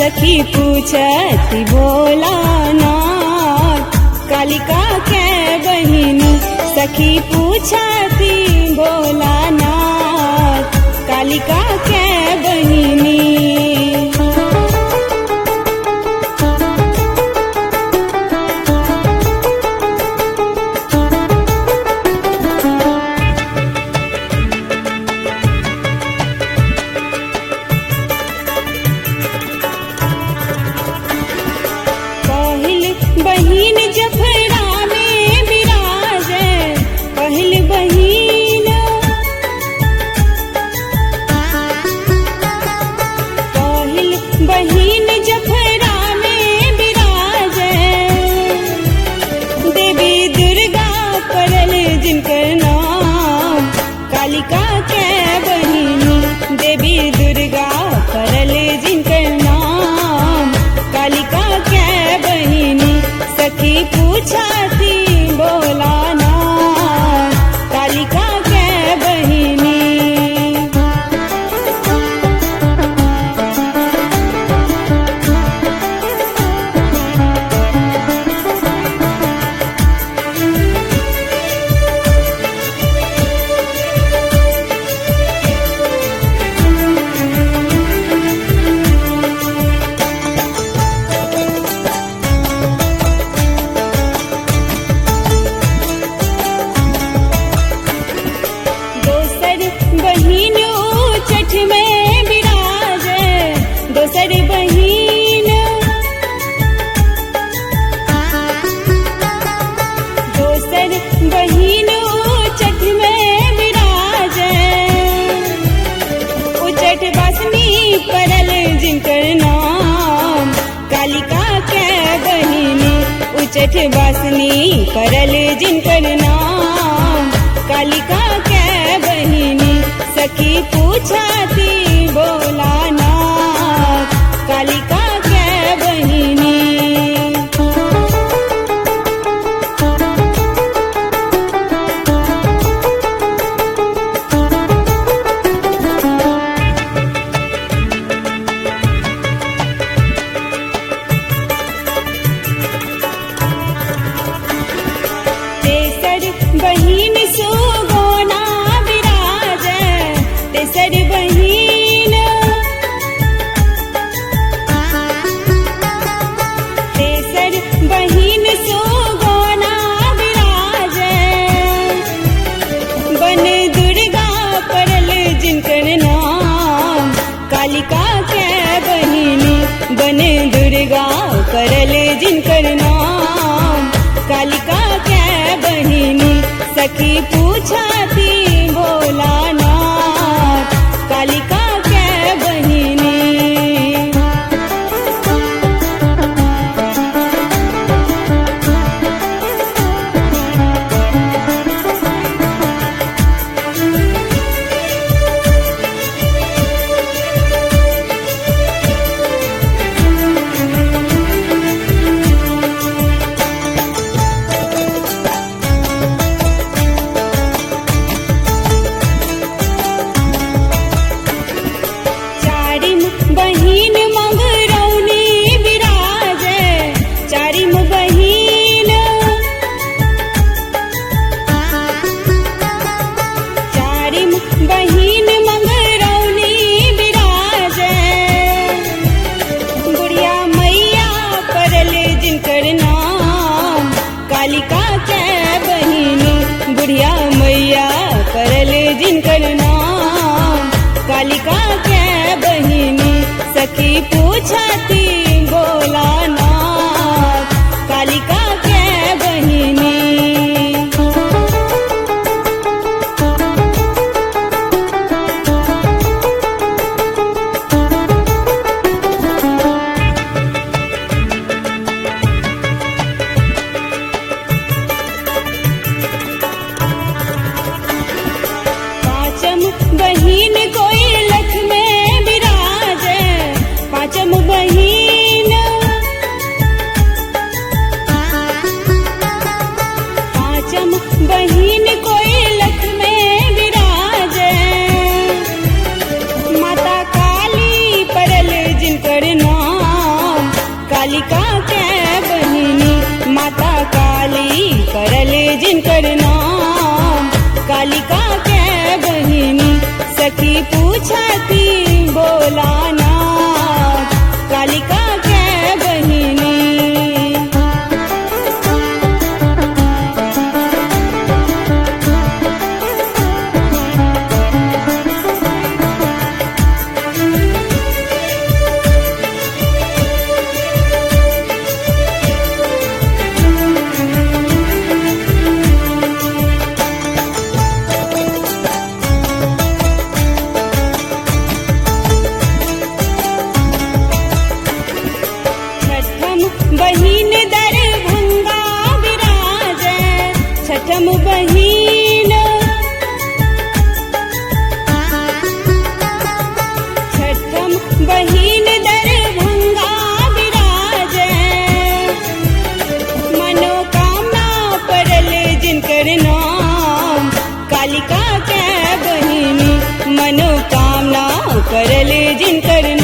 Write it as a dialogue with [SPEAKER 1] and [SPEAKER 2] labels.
[SPEAKER 1] सखी पूछती भोलानाथ कालिका के बहिनी। सखी पूछती भोलानाथ कालिका के बहिनी। बहिन जफरा में विराजे पहिल बहिन। पहिल बहिन जफरा में विराजे देवी दुर्गा पड़ल जिनकर नाम कालिका के बहिनी। देवी दुर्गा पड़ल जिनकर नाम कालिका के बहिनी। सखी पूछती भोलानाथ कालिका के बहिनी। बहिन उचट में विराजे दोसर बहिन। दोसर बहिन उचट में विराजे उचट बसनी पड़ल जिनकर नाम कालिका के बहिनी। उचट बसनी पड़ल जिनकर नाम कालिका के बहिनी। सखी पूछती भोलानाथ कालिका के बहिनी। तेसर बहिन सुगोना विराजे तेसर बहिन। तेसर बहिन सुगोना विराजे बन दुर्गा पड़ल जिनकर नाम कालिका के बहिनी। बन दुर्गा पड़ल जिनकर नाम कालिका के बहिनी। सखी पूछती भोलानाथ कालिका के बहिनी। बहिन मंगरौनी विराजे चारिम बहिन। चारिम बहिन मंगरौनी विराजे बुढ़िया मैया पड़ल जिनकर नाम कालिका के बहिनी। बुढ़िया मैया पड़ल जिनकर नाम कालिका के बहिनी। सखी पूछती भोलानाथ कालिका के बहिनी। पांचम बहिन कोई लख में विराजे पांचम बहिन। परल जिनकर